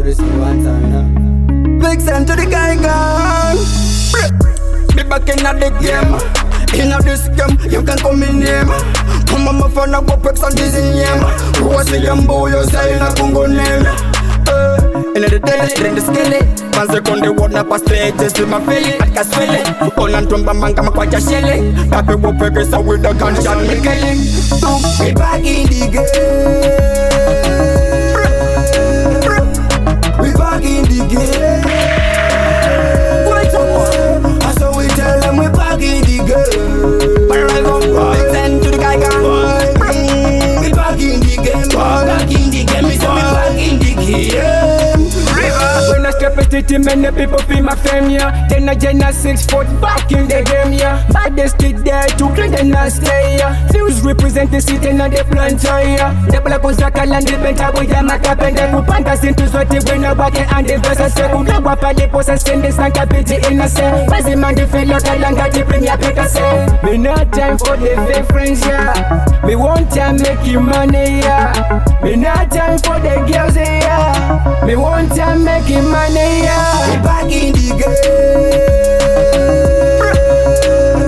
this one time, yeah. Big send to the guy gone. Be back in the game. In this game, you can come in name. Come on, my phone, I go pex on this name. Who was a young boy, you say in a Congo name. In the day, in the skillet. One second, the word not pass play, just with my feeling. I can swell it. On and trump and man, come quite a shelly. Happy go pex with the gunshot, me killing. We back in the game. We back in the game. What's up? I saw we tell them we back in the game. Big send to the guy gone. We back in the game. Back in the game. We say we back in the game. When I step at it, many people feel my fame, yeah. Then I gen a 6 foot back in the game, yeah. But they still there to clean and not stay, yeah. Fuse represent the city and the planter, yeah. The black was like a land, the benta with them a cap and then who pantas into sweaty when I walk and the verse I say, who go up at the post and send this and capiti in a say. Where's the man, the feel like a land that the premier pick a say. Me no time for the fake friends, yeah. Me want time making money, yeah. Me no time for the girls, yeah. Me want time making money, yeah. We back in the game.